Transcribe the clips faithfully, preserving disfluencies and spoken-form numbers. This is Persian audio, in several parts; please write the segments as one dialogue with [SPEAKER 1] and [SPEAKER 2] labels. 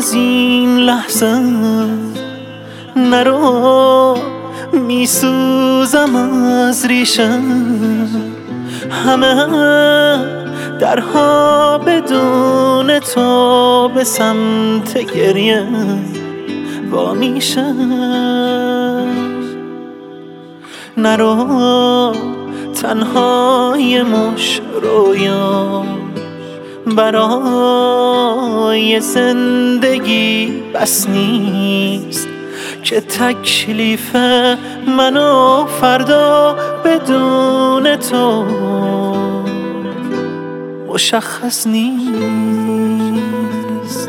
[SPEAKER 1] از این لحظه نرو، میسوزم از ریشه. همه درها بدون تو به سمت گریه وا میشه. نرو، تنها یه مش رویا برای زندگی بس نیست که تکلیف منو فردا بدون تو مشخص نیست.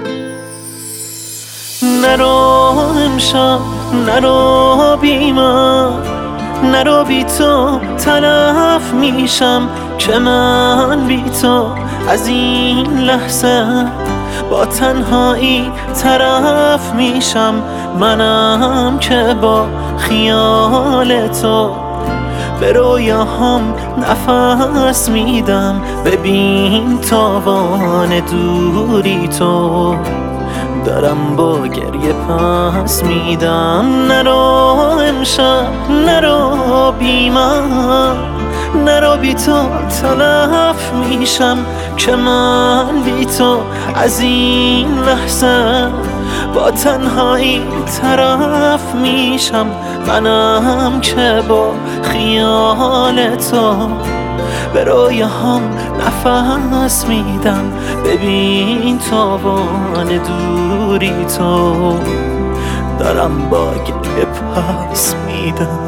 [SPEAKER 1] نرو امشب، نرو بی من، نرو بی تو تلف میشم که من بی تو از این لحظه با تنهایی طرف میشم. منم که با خیال تو به رویاهام نفس میدم. ببین تاوان دوری تو دارم با گریه پس میدم. نرو امشب، نرو بی من، نرو بی تو تلف میشم که من بی تو از این لحظه با تنهایی طرف میشم. منم که با خیال تو به رویاهام نفس میدم. ببین تاوان دوری تو دارم با گریه پس میدم.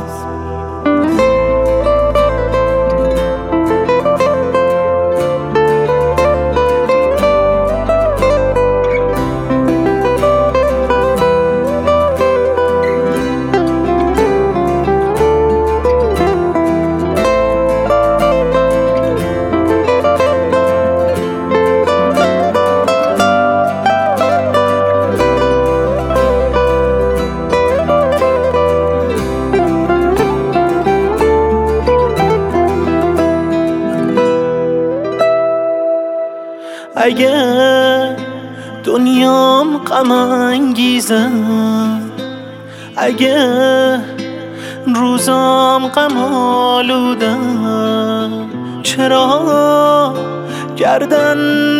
[SPEAKER 1] اگه دنیام غم انگیزه، اگه روزام غم آلوده، چرا گردن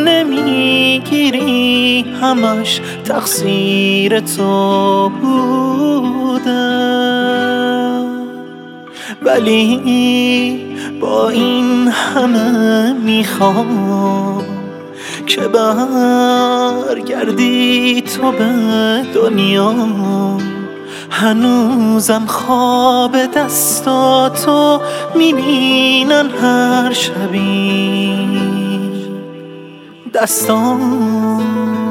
[SPEAKER 1] نمیگیری؟ همش تقصیر تو بوده. ولی با این همه میخوام که برگردی تو به دنیا. هنوزم خواب دستاتو میبینن هر شبی دستان.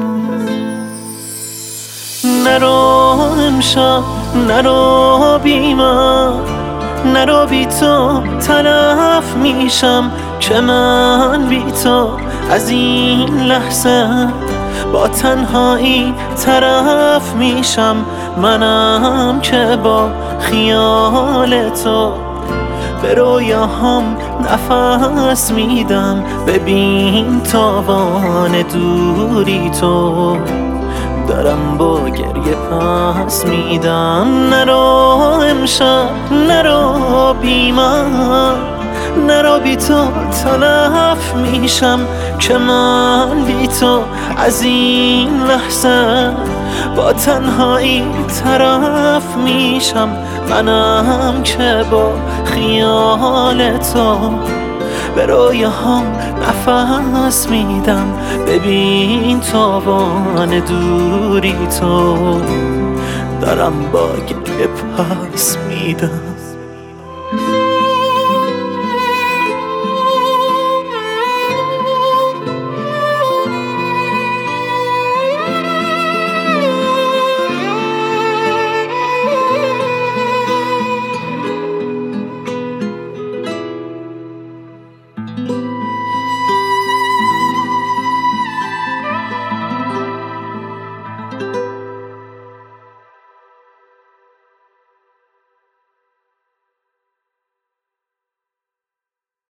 [SPEAKER 1] نرو امشب، نرو بی من، نرو بی تو تلف میشم که من بی تو از این لحظه با تنهایی طرف میشم. منم که با خیال تو به رویاهام نفس میدم. ببین تاوان دوری تو دارم با گریه پس میدم. نرو امشب، نرو بی من، نرو بی تو تلف میشم که من بی تو از این لحظه با تنهایی طرف میشم. منم که با خیال تو به رویاهام نفس میدم. ببین تاوان دوری تو دارم با گریه پس میدم.